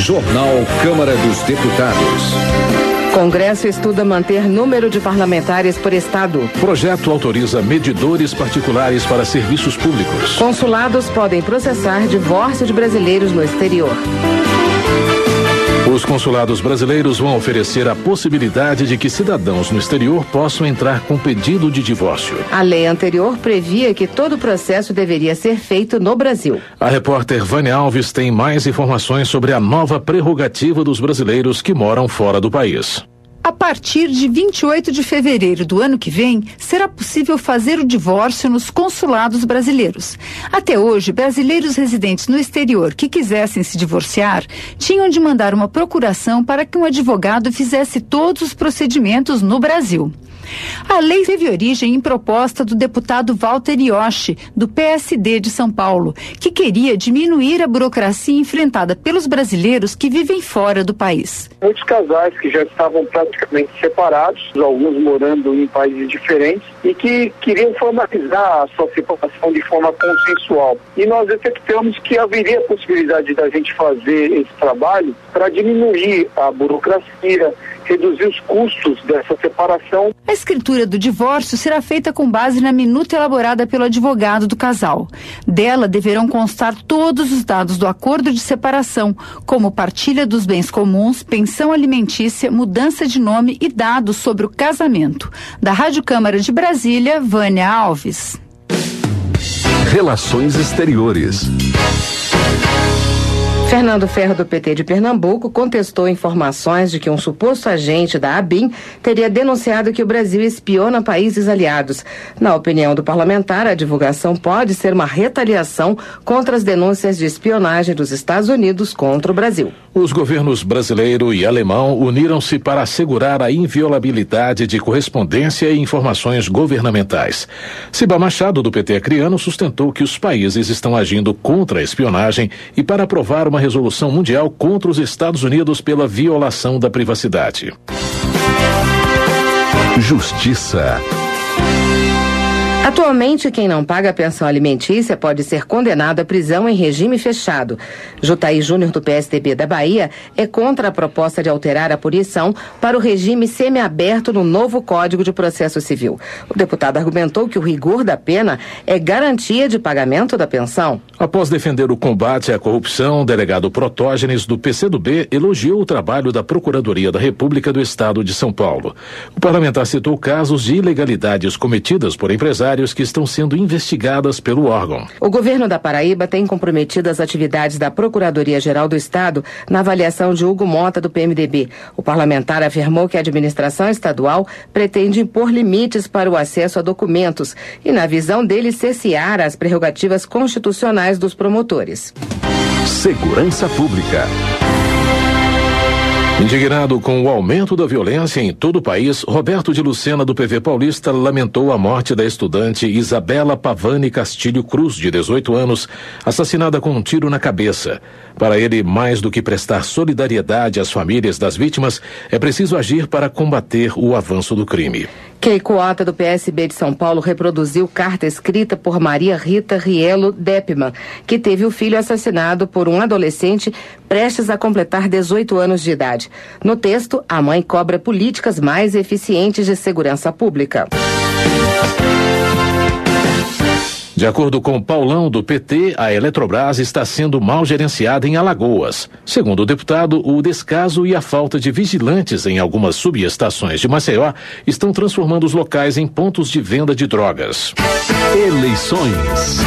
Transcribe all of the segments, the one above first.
Jornal Câmara dos Deputados. Congresso estuda manter número de parlamentares por estado. Projeto autoriza medidores particulares para serviços públicos. Consulados podem processar divórcio de brasileiros no exterior. Os consulados brasileiros vão oferecer a possibilidade de que cidadãos no exterior possam entrar com pedido de divórcio. A lei anterior previa que todo o processo deveria ser feito no Brasil. A repórter Vânia Alves tem mais informações sobre a nova prerrogativa dos brasileiros que moram fora do país. A partir de 28 de fevereiro do ano que vem, será possível fazer o divórcio nos consulados brasileiros. Até hoje, brasileiros residentes no exterior que quisessem se divorciar tinham de mandar uma procuração para que um advogado fizesse todos os procedimentos no Brasil. A lei teve origem em proposta do deputado Walter Ioshi, do PSD de São Paulo, que queria diminuir a burocracia enfrentada pelos brasileiros que vivem fora do país. Muitos casais que já estavam praticamente separados, alguns morando em países diferentes, e que queriam formalizar a sua separação de forma consensual. E nós detectamos que haveria a possibilidade da gente fazer esse trabalho para diminuir a burocracia, reduzir os custos dessa separação. A escritura do divórcio será feita com base na minuta elaborada pelo advogado do casal. Dela deverão constar todos os dados do acordo de separação, como partilha dos bens comuns, pensão alimentícia, mudança de nome e dados sobre o casamento. Da Rádio Câmara de Brasília, Vânia Alves. Relações Exteriores. Fernando Ferro, do PT de Pernambuco, contestou informações de que um suposto agente da ABIN teria denunciado que o Brasil espiona países aliados. Na opinião do parlamentar, a divulgação pode ser uma retaliação contra as denúncias de espionagem dos Estados Unidos contra o Brasil. Os governos brasileiro e alemão uniram-se para assegurar a inviolabilidade de correspondência e informações governamentais. Ciba Machado, do PT acreano, sustentou que os países estão agindo contra a espionagem e para aprovar uma resolução mundial contra os Estados Unidos pela violação da privacidade. Justiça. Atualmente, quem não paga a pensão alimentícia pode ser condenado à prisão em regime fechado. Jutaí Júnior, do PSDB da Bahia, é contra a proposta de alterar a punição para o regime semiaberto no novo Código de Processo Civil. O deputado argumentou que o rigor da pena é garantia de pagamento da pensão. Após defender o combate à corrupção, o delegado Protógenes, do PCdoB, elogiou o trabalho da Procuradoria da República do Estado de São Paulo. O parlamentar citou casos de ilegalidades cometidas por empresários que estão sendo investigadas pelo órgão. O governo da Paraíba tem comprometido as atividades da Procuradoria-Geral do Estado na avaliação de Hugo Mota, do PMDB. O parlamentar afirmou que a administração estadual pretende impor limites para o acesso a documentos e, na visão dele, cessear as prerrogativas constitucionais dos promotores. Segurança Pública. Indignado com o aumento da violência em todo o país, Roberto de Lucena, do PV Paulista, lamentou a morte da estudante Isabela Pavani Castilho Cruz, de 18 anos, assassinada com um tiro na cabeça. Para ele, mais do que prestar solidariedade às famílias das vítimas, é preciso agir para combater o avanço do crime. Keiko Ota, do PSB de São Paulo, reproduziu carta escrita por Maria Rita Rielo Deppmann, que teve o filho assassinado por um adolescente prestes a completar 18 anos de idade. No texto, a mãe cobra políticas mais eficientes de segurança pública. De acordo com Paulão, do PT, a Eletrobras está sendo mal gerenciada em Alagoas. Segundo o deputado, o descaso e a falta de vigilantes em algumas subestações de Maceió estão transformando os locais em pontos de venda de drogas. Eleições.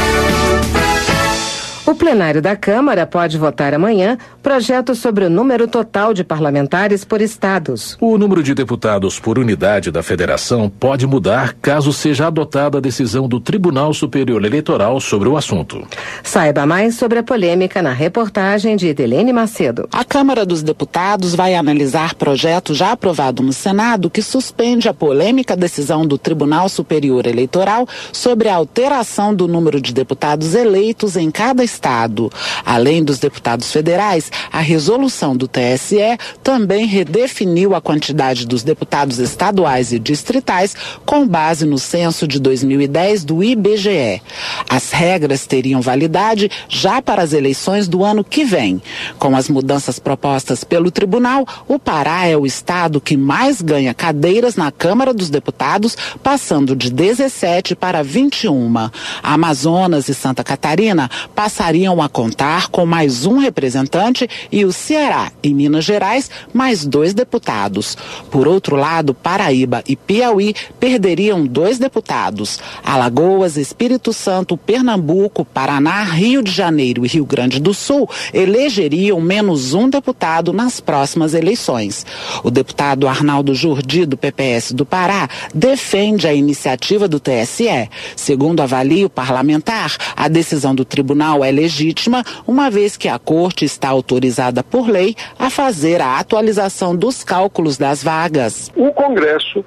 O plenário da Câmara pode votar amanhã projeto sobre o número total de parlamentares por estados. O número de deputados por unidade da federação pode mudar caso seja adotada a decisão do Tribunal Superior Eleitoral sobre o assunto. Saiba mais sobre a polêmica na reportagem de Edelene Macedo. A Câmara dos Deputados vai analisar projeto já aprovado no Senado que suspende a polêmica decisão do Tribunal Superior Eleitoral sobre a alteração do número de deputados eleitos em cada estado estado. Além dos deputados federais, a resolução do TSE também redefiniu a quantidade dos deputados estaduais e distritais com base no censo de 2010 do IBGE. As regras teriam validade já para as eleições do ano que vem. Com as mudanças propostas pelo tribunal, o Pará é o estado que mais ganha cadeiras na Câmara dos Deputados, passando de 17 para 21. Amazonas e Santa Catarina passariam a contar com mais um representante e o Ceará e Minas Gerais mais 2 deputados. Por outro lado, Paraíba e Piauí perderiam 2 deputados. Alagoas, Espírito Santo, Pernambuco, Paraná, Rio de Janeiro e Rio Grande do Sul elegeriam menos um deputado nas próximas eleições. O deputado Arnaldo Jordi, do PPS do Pará, defende a iniciativa do TSE. Segundo avalia o parlamentar, a decisão do tribunal é legítima, uma vez que a corte está autorizada por lei a fazer a atualização dos cálculos das vagas. O Congresso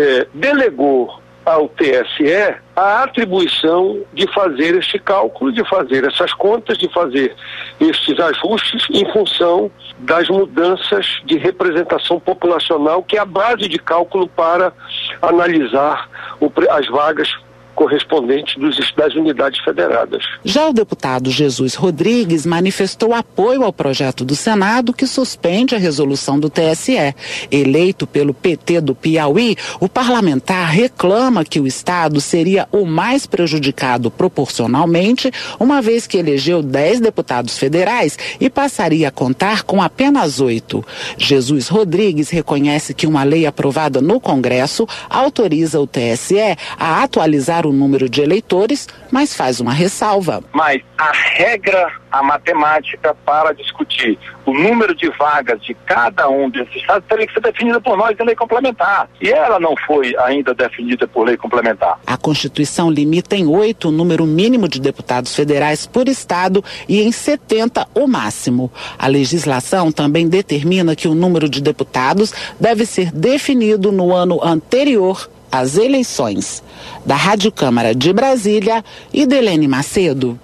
delegou ao TSE a atribuição de fazer este cálculo, de fazer essas contas, de fazer estes ajustes em função das mudanças de representação populacional, que é a base de cálculo para analisar as vagas correspondentes das unidades federadas. Já o deputado Jesus Rodrigues manifestou apoio ao projeto do Senado que suspende a resolução do TSE. Eleito pelo PT do Piauí, o parlamentar reclama que o estado seria o mais prejudicado proporcionalmente, uma vez que elegeu 10 deputados federais e passaria a contar com apenas 8. Jesus Rodrigues reconhece que uma lei aprovada no Congresso autoriza o TSE a atualizar o número de eleitores, mas faz uma ressalva. Mas a regra, a matemática para discutir o número de vagas de cada um desses estados teria que ser definida por nós em lei complementar. E ela não foi ainda definida por lei complementar. A Constituição limita em 8 o número mínimo de deputados federais por estado e em 70 o máximo. A legislação também determina que o número de deputados deve ser definido no ano anterior às eleições. Da Rádio Câmara de Brasília, Idelene Macedo.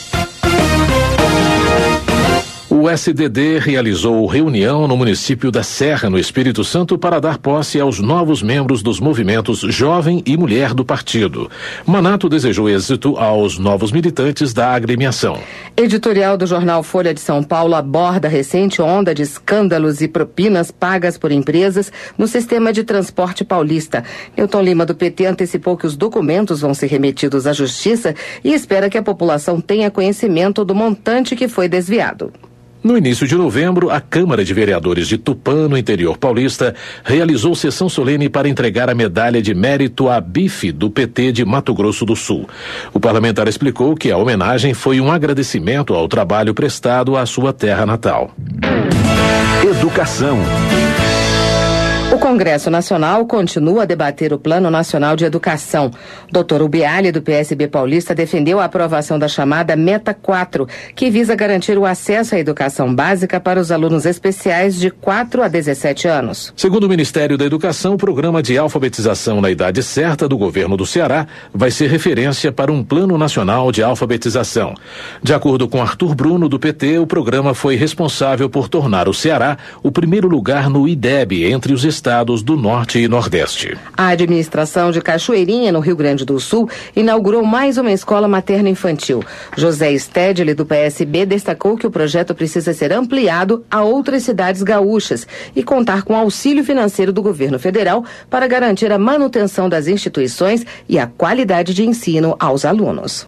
O SDD realizou reunião no município da Serra, no Espírito Santo, para dar posse aos novos membros dos movimentos Jovem e Mulher do partido. Manato desejou êxito aos novos militantes da agremiação. Editorial do jornal Folha de São Paulo aborda a recente onda de escândalos e propinas pagas por empresas no sistema de transporte paulista. Newton Lima, do PT, antecipou que os documentos vão ser remetidos à Justiça e espera que a população tenha conhecimento do montante que foi desviado. No início de novembro, a Câmara de Vereadores de Tupã, no interior paulista, realizou sessão solene para entregar a medalha de mérito à BIF do PT de Mato Grosso do Sul. O parlamentar explicou que a homenagem foi um agradecimento ao trabalho prestado à sua terra natal. Educação. O Congresso Nacional continua a debater o Plano Nacional de Educação. Dr. Ubiali, do PSB paulista, defendeu a aprovação da chamada Meta 4, que visa garantir o acesso à educação básica para os alunos especiais de 4 a 17 anos. Segundo o Ministério da Educação, o programa de alfabetização na idade certa do governo do Ceará vai ser referência para um Plano Nacional de Alfabetização. De acordo com Arthur Bruno, do PT, o programa foi responsável por tornar o Ceará o primeiro lugar no IDEB entre os estados do Norte e Nordeste. A administração de Cachoeirinha, no Rio Grande do Sul, inaugurou mais uma escola materno-infantil. José Stedley, do PSB, destacou que o projeto precisa ser ampliado a outras cidades gaúchas e contar com auxílio financeiro do governo federal para garantir a manutenção das instituições e a qualidade de ensino aos alunos.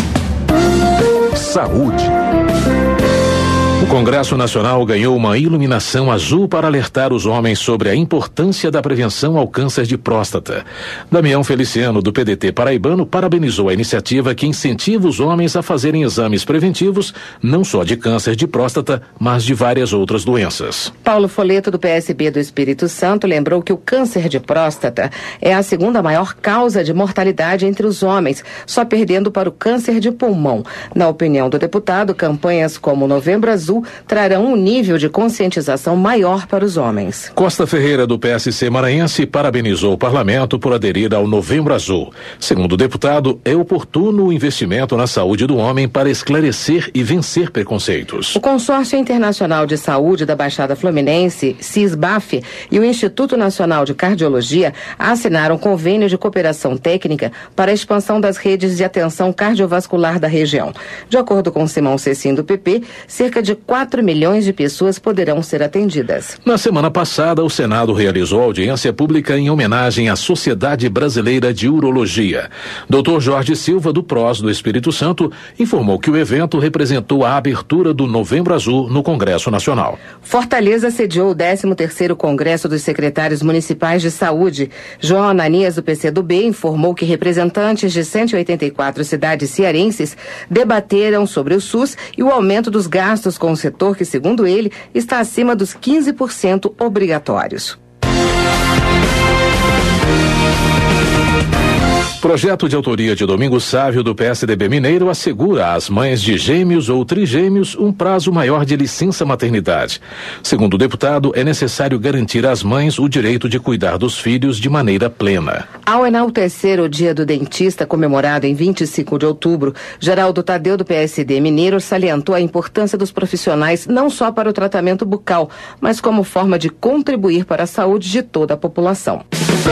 Saúde. O Congresso Nacional ganhou uma iluminação azul para alertar os homens sobre a importância da prevenção ao câncer de próstata. Damião Feliciano, do PDT paraibano, parabenizou a iniciativa que incentiva os homens a fazerem exames preventivos, não só de câncer de próstata, mas de várias outras doenças. Paulo Foleto, do PSB do Espírito Santo, lembrou que o câncer de próstata é a segunda maior causa de mortalidade entre os homens, só perdendo para o câncer de pulmão. Na opinião do deputado, campanhas como Novembro Azul trarão um nível de conscientização maior para os homens. Costa Ferreira, do PSC maranhense, parabenizou o parlamento por aderir ao Novembro Azul. Segundo o deputado, é oportuno o investimento na saúde do homem para esclarecer e vencer preconceitos. O Consórcio Internacional de Saúde da Baixada Fluminense, CISBAF, e o Instituto Nacional de Cardiologia assinaram convênio de cooperação técnica para a expansão das redes de atenção cardiovascular da região. De acordo com Simão Cecim, do PP, cerca de 4 milhões de pessoas poderão ser atendidas. Na semana passada, o Senado realizou audiência pública em homenagem à Sociedade Brasileira de Urologia. Dr. Jorge Silva, do PROS do Espírito Santo, informou que o evento representou a abertura do Novembro Azul no Congresso Nacional. Fortaleza sediou o 13º Congresso dos Secretários Municipais de Saúde. João Ananias, do PCdoB, informou que representantes de 184 cidades cearenses debateram sobre o SUS e o aumento dos gastos com o setor que, segundo ele, está acima dos 15% obrigatórios. Projeto de autoria de Domingos Sávio, do PSDB mineiro, assegura às mães de gêmeos ou trigêmeos um prazo maior de licença maternidade. Segundo o deputado, é necessário garantir às mães o direito de cuidar dos filhos de maneira plena. Ao enaltecer o Dia do Dentista, comemorado em 25 de outubro, Geraldo Tadeu, do PSD mineiro, salientou a importância dos profissionais não só para o tratamento bucal, mas como forma de contribuir para a saúde de toda a população.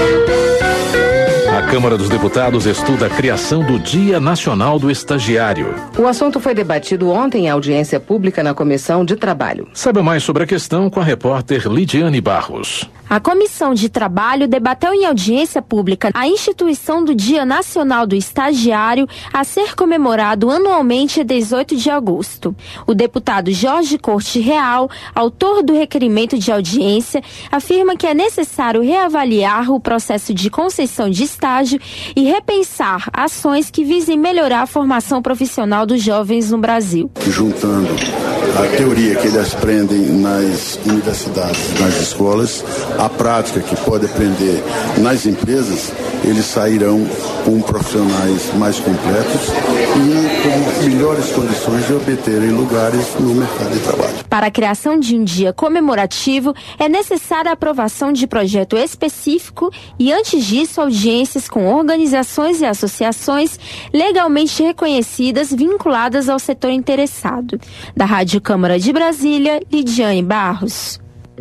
A Câmara dos Deputados estuda a criação do Dia Nacional do Estagiário. O assunto foi debatido ontem em audiência pública na Comissão de Trabalho. Saiba mais sobre a questão com a repórter Lidiane Barros. A Comissão de Trabalho debateu em audiência pública a instituição do Dia Nacional do Estagiário, a ser comemorado anualmente em 18 de agosto. O deputado Jorge Corte Real, autor do requerimento de audiência, afirma que é necessário reavaliar o processo de concessão de estágio e repensar ações que visem melhorar a formação profissional dos jovens no Brasil. Juntando a teoria que eles aprendem nas universidades, nas escolas, a prática que pode aprender nas empresas, eles sairão com profissionais mais completos e com melhores condições de obterem lugares no mercado de trabalho. Para a criação de um dia comemorativo, é necessária a aprovação de projeto específico e, antes disso, audiências com organizações e associações legalmente reconhecidas vinculadas ao setor interessado. Da Rádio Câmara de Brasília, Lidiane Barros.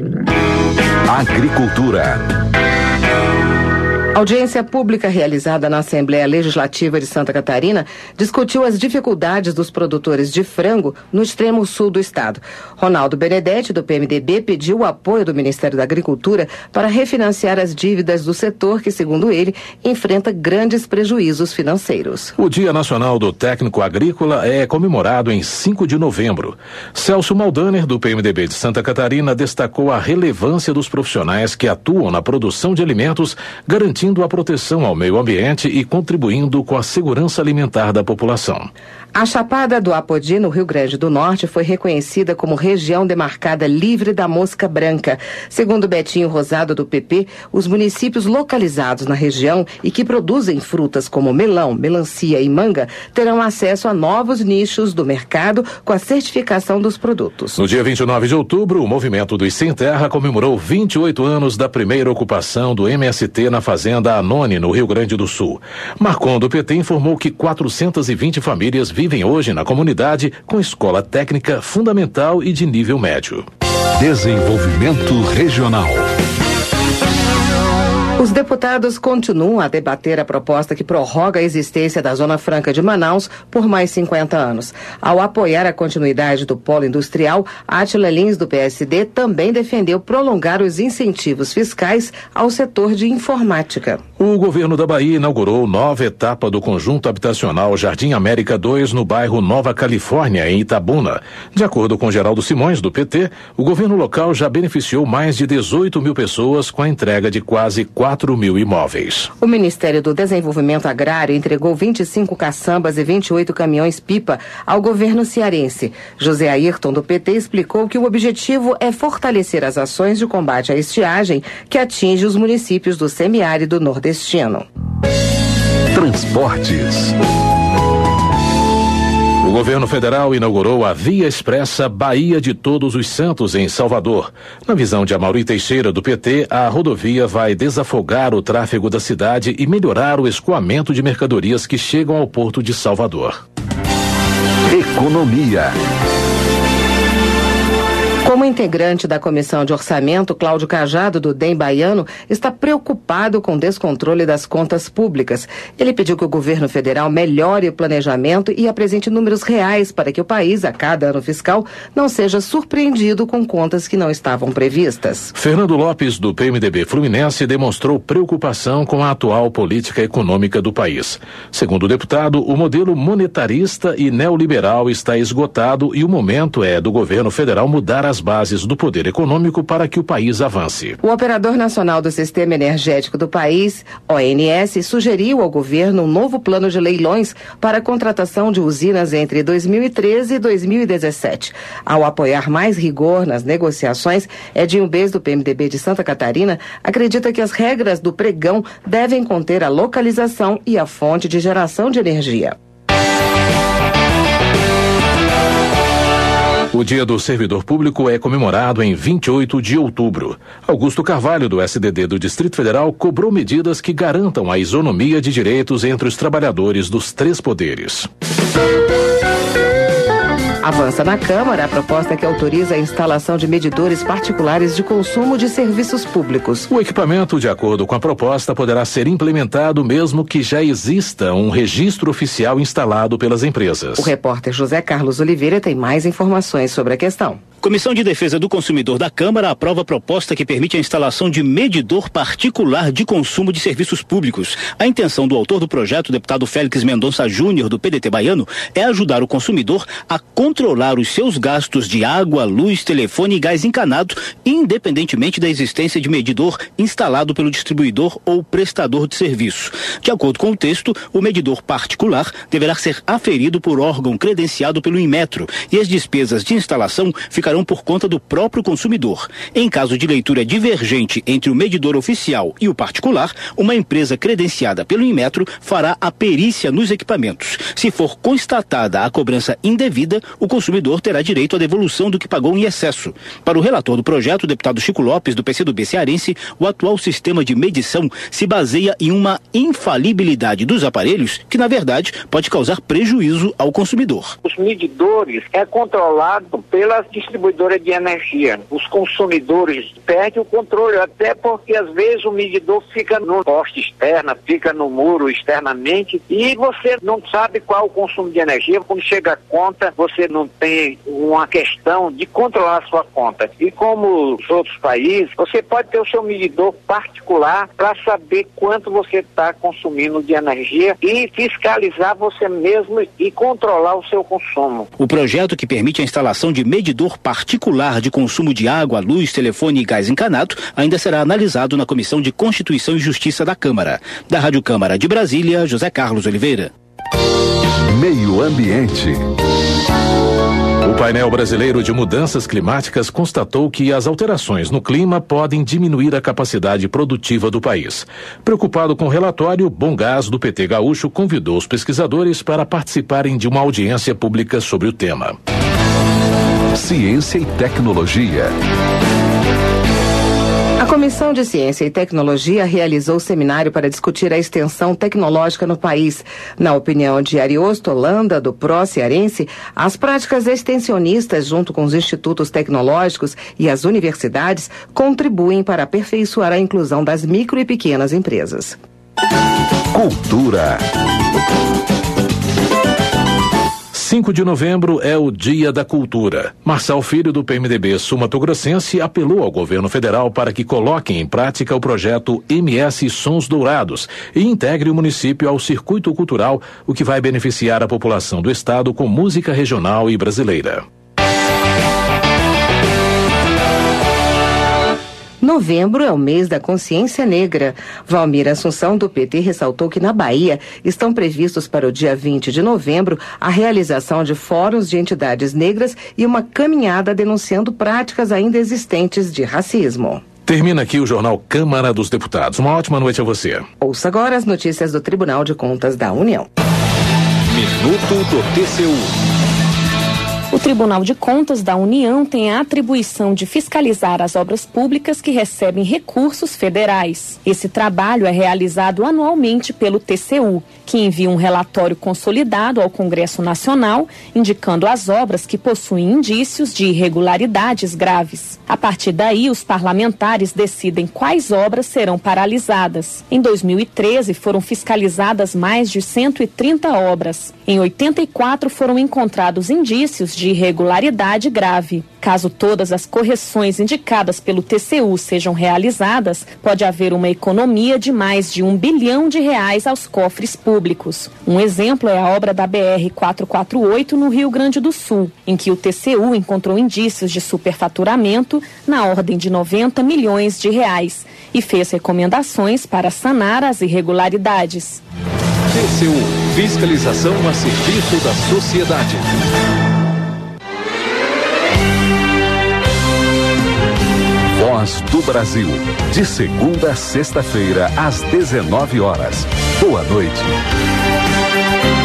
Agricultura. Audiência pública realizada na Assembleia Legislativa de Santa Catarina discutiu as dificuldades dos produtores de frango no extremo sul do estado. Ronaldo Benedetti, do PMDB, pediu o apoio do Ministério da Agricultura para refinanciar as dívidas do setor que, segundo ele, enfrenta grandes prejuízos financeiros. O Dia Nacional do Técnico Agrícola é comemorado em 5 de novembro. Celso Maldaner, do PMDB de Santa Catarina, destacou a relevância dos profissionais que atuam na produção de alimentos, garantindo a proteção ao meio ambiente e contribuindo com a segurança alimentar da população. A Chapada do Apodi, no Rio Grande do Norte, foi reconhecida como região demarcada livre da mosca branca. Segundo Betinho Rosado, do PP, os municípios localizados na região e que produzem frutas como melão, melancia e manga terão acesso a novos nichos do mercado com a certificação dos produtos. No dia 29 de outubro, o Movimento dos Sem Terra comemorou 28 anos da primeira ocupação do MST na Fazenda Anone, no Rio Grande do Sul. Marcon, do PT, informou que 420 famílias vivem hoje na comunidade com escola técnica fundamental e de nível médio. Desenvolvimento regional. Os deputados continuam a debater a proposta que prorroga a existência da Zona Franca de Manaus por mais 50 anos. Ao apoiar a continuidade do polo industrial, Átila Lins, do PSD, também defendeu prolongar os incentivos fiscais ao setor de informática. O governo da Bahia inaugurou nova etapa do conjunto habitacional Jardim América 2 no bairro Nova Califórnia, em Itabuna. De acordo com Geraldo Simões, do PT, o governo local já beneficiou mais de 18 mil pessoas com a entrega de quase 4 mil imóveis. O Ministério do Desenvolvimento Agrário entregou 25 caçambas e 28 caminhões-pipa ao governo cearense. José Ayrton, do PT, explicou que o objetivo é fortalecer as ações de combate à estiagem que atinge os municípios do semiárido nordestino. Transportes. O governo federal inaugurou a Via Expressa Bahia de Todos os Santos, em Salvador. Na visão de Amaury Teixeira, do PT, a rodovia vai desafogar o tráfego da cidade e melhorar o escoamento de mercadorias que chegam ao porto de Salvador. Economia. Como integrante da Comissão de Orçamento, Cláudio Cajado, do DEM baiano, está preocupado com o descontrole das contas públicas. Ele pediu que o governo federal melhore o planejamento e apresente números reais para que o país, a cada ano fiscal, não seja surpreendido com contas que não estavam previstas. Fernando Lopes, do PMDB Fluminense, demonstrou preocupação com a atual política econômica do país. Segundo o deputado, o modelo monetarista e neoliberal está esgotado e o momento é do governo federal mudar as bases do poder econômico para que o país avance. O Operador Nacional do Sistema Energético do país, ONS, sugeriu ao governo um novo plano de leilões para a contratação de usinas entre 2013 e 2017. Ao apoiar mais rigor nas negociações, Edinho Bez, do PMDB de Santa Catarina, acredita que as regras do pregão devem conter a localização e a fonte de geração de energia. O Dia do Servidor Público é comemorado em 28 de outubro. Augusto Carvalho, do SDD do Distrito Federal, cobrou medidas que garantam a isonomia de direitos entre os trabalhadores dos três poderes. Avança na Câmara a proposta que autoriza a instalação de medidores particulares de consumo de serviços públicos. O equipamento, de acordo com a proposta, poderá ser implementado mesmo que já exista um registro oficial instalado pelas empresas. O repórter José Carlos Oliveira tem mais informações sobre a questão. Comissão de Defesa do Consumidor da Câmara aprova a proposta que permite a instalação de medidor particular de consumo de serviços públicos. A intenção do autor do projeto, o deputado Félix Mendonça Júnior, do PDT baiano, é ajudar o consumidor a controlar os seus gastos de água, luz, telefone e gás encanado, independentemente da existência de medidor instalado pelo distribuidor ou prestador de serviço. De acordo com o texto, o medidor particular deverá ser aferido por órgão credenciado pelo Inmetro e as despesas de instalação ficarão por conta do próprio consumidor. Em caso de leitura divergente entre o medidor oficial e o particular, uma empresa credenciada pelo Inmetro fará a perícia nos equipamentos. Se for constatada a cobrança indevida, o consumidor terá direito à devolução do que pagou em excesso. Para o relator do projeto, o deputado Chico Lopes, do PCdoB cearense, o atual sistema de medição se baseia em uma infalibilidade dos aparelhos que, na verdade, pode causar prejuízo ao consumidor. Os medidores é controlado pelas distribuidoras de energia. Os consumidores perdem o controle, até porque às vezes o medidor fica no poste externo, fica no muro externamente e você não sabe qual o consumo de energia. Quando chega a conta, você não tem uma questão de controlar a sua conta. E como os outros países, você pode ter o seu medidor particular para saber quanto você está consumindo de energia e fiscalizar você mesmo e controlar o seu consumo. O projeto que permite a instalação de medidor particular de consumo de água, luz, telefone e gás encanado ainda será analisado na Comissão de Constituição e Justiça da Câmara. Da Rádio Câmara de Brasília, José Carlos Oliveira. Meio Ambiente. O painel brasileiro de mudanças climáticas constatou que as alterações no clima podem diminuir a capacidade produtiva do país. Preocupado com o relatório, Bom Gás, do PT Gaúcho, convidou os pesquisadores para participarem de uma audiência pública sobre o tema. Ciência e tecnologia. A Comissão de Ciência e Tecnologia realizou seminário para discutir a extensão tecnológica no país. Na opinião de Ariosto Holanda, do PRO cearense, as práticas extensionistas junto com os institutos tecnológicos e as universidades contribuem para aperfeiçoar a inclusão das micro e pequenas empresas. Cultura. 5 de novembro é o Dia da Cultura. Marçal Filho, do PMDB sul-mato-grossense, apelou ao governo federal para que coloque em prática o projeto MS Sons Dourados e integre o município ao circuito cultural, o que vai beneficiar a população do estado com música regional e brasileira. Novembro é o mês da consciência negra. Valmir Assunção, do PT, ressaltou que na Bahia estão previstos para o dia 20 de novembro a realização de fóruns de entidades negras e uma caminhada denunciando práticas ainda existentes de racismo. Termina aqui o Jornal Câmara dos Deputados. Uma ótima noite a você. Ouça agora as notícias do Tribunal de Contas da União. Minuto do TCU. O Tribunal de Contas da União tem a atribuição de fiscalizar as obras públicas que recebem recursos federais. Esse trabalho é realizado anualmente pelo TCU, que envia um relatório consolidado ao Congresso Nacional, indicando as obras que possuem indícios de irregularidades graves. A partir daí, os parlamentares decidem quais obras serão paralisadas. Em 2013, foram fiscalizadas mais de 130 obras. Em 84, foram encontrados indícios de irregularidade grave. Caso todas as correções indicadas pelo TCU sejam realizadas, pode haver uma economia de mais de R$1 bilhão aos cofres públicos. Um exemplo é a obra da BR-448 no Rio Grande do Sul, em que o TCU encontrou indícios de superfaturamento na ordem de R$90 milhões e fez recomendações para sanar as irregularidades. TCU, fiscalização a serviço da sociedade. Voz do Brasil, de segunda a sexta-feira, às 19 horas. Boa noite.